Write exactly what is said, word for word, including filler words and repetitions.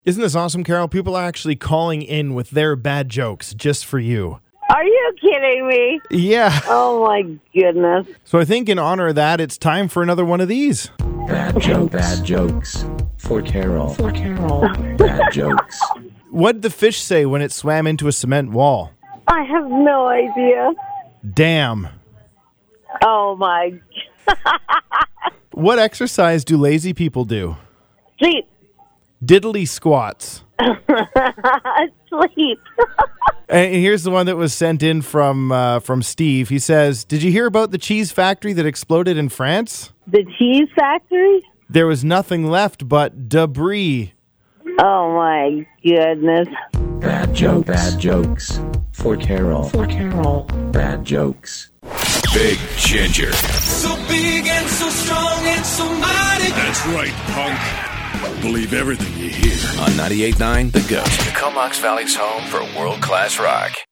Isn't this awesome, Carol? People are actually calling in with their bad jokes just for you. Are you kidding me? Yeah. Oh, my goodness. So I think in honor of that, it's time for another one of these. Bad joke, bad jokes for Carol. For Carol. Bad jokes. What'd the fish say when it swam into a cement wall? I have no idea. Damn. Oh, my. What exercise do lazy people do? Sleep. Diddly squats. Sleep. And here's the one that was sent in from uh, from Steve. He says, did you hear about the cheese factory that exploded in France? The cheese factory? There was nothing left but debris. Oh, my goodness. Bad joke, bad jokes for Carol. For Carol. Bad jokes. Big Ginger. So big and so strong and so mighty. That's right, punk. Believe everything you hear. On ninety-eight point nine The Ghost. Comox Valley's home for world-class rock.